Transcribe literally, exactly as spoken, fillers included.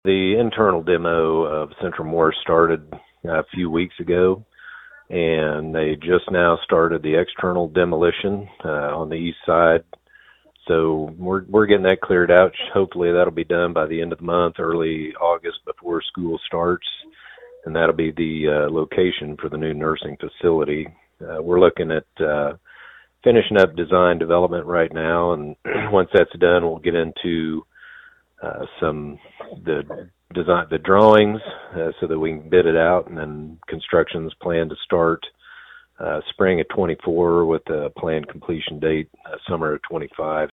The internal demo of Central Morris started a few weeks ago, and they just now started the external demolition uh, on the east side. So we're we're getting that cleared out. Hopefully that'll be done by the end of the month, early August, before school starts, and that'll be the uh, location for the new nursing facility. Uh, we're looking at uh, finishing up design development right now, and once that's done, we'll get into uh, some the design the drawings uh, so that we can bid it out, and then construction's planned to start uh, spring of twenty-four with a planned completion date uh, summer of twenty-five.